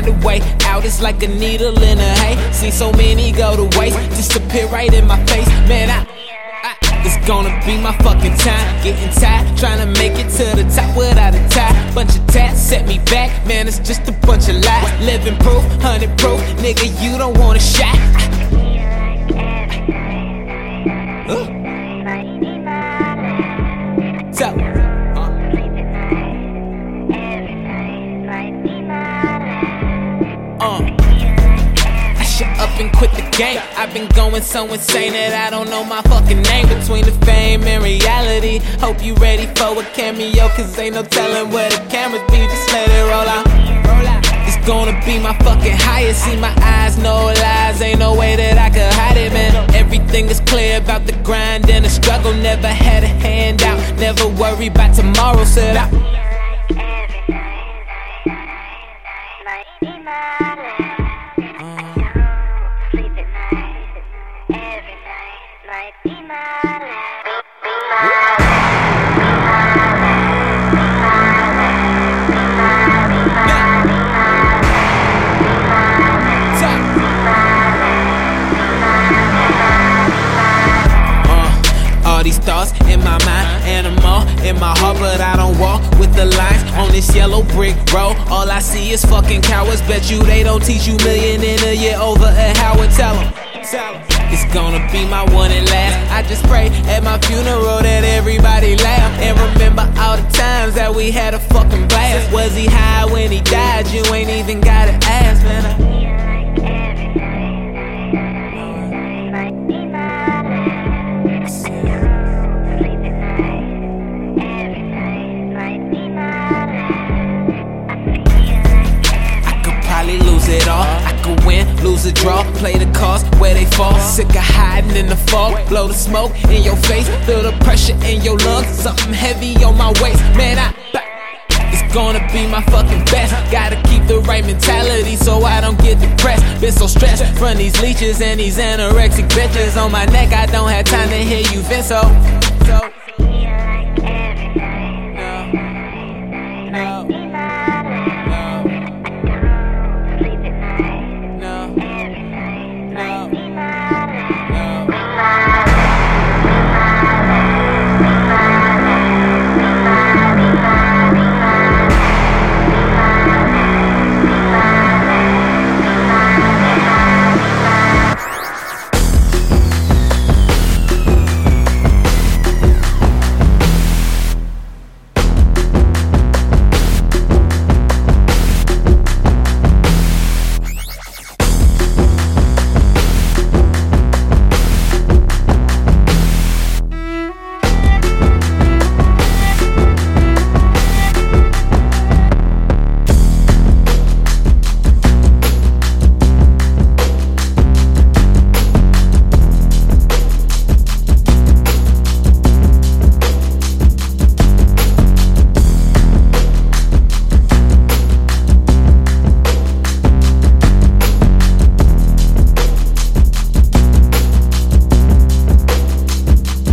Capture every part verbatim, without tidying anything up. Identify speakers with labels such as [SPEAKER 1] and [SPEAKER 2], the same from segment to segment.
[SPEAKER 1] the way out is like a needle in a hay. Seen so many go to waste, disappear right in my face. Man, I, I it's gonna be my fucking time. Getting tired, trying to make it to the top without a tie. Bunch of tats set me back, man, it's just a bunch of lies. Living proof, hundred proof, nigga, you don't want a shot. Uh. So, uh, I should up and quit the game. I've been going so insane that I don't know my fucking name. Between the fame and reality, hope you ready for a cameo, cause ain't no telling where the cameras be. Just let it roll out. It's gonna be my fucking highest. See my eyes, no lies, ain't no way that I could hide it, man. Everything is clear about the grind and the struggle. Never had a handout, never worry about tomorrow, said I. These thoughts in my mind, and I'm all in my heart, but I don't walk with the lines on this yellow brick road. All I see is fucking cowards. Bet you they don't teach you million in a year over at Howard. Tell them, it's gonna be my one and last. I just pray at my funeral that everybody laugh and remember all the times that we had a fucking blast. Was he high when he died? You ain't even gotta ask, man. I lose it all, I could win, lose a draw, play the cards where they fall. Sick of hiding in the fog, blow the smoke in your face, feel the pressure in your lungs, something heavy on my waist. Man, I, it's gonna be my fucking best. Gotta keep the right mentality so I don't get depressed. Been so stressed from these leeches and these anorexic bitches on my neck. I don't have time to hear you vent, so, so.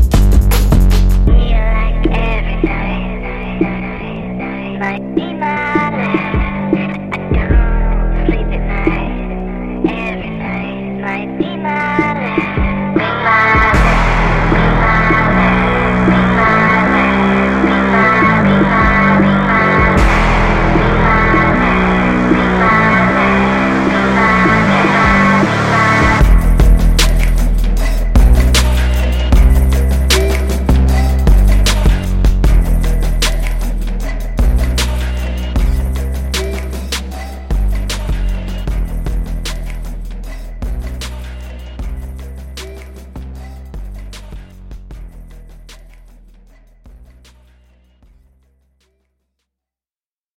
[SPEAKER 2] Might be mine.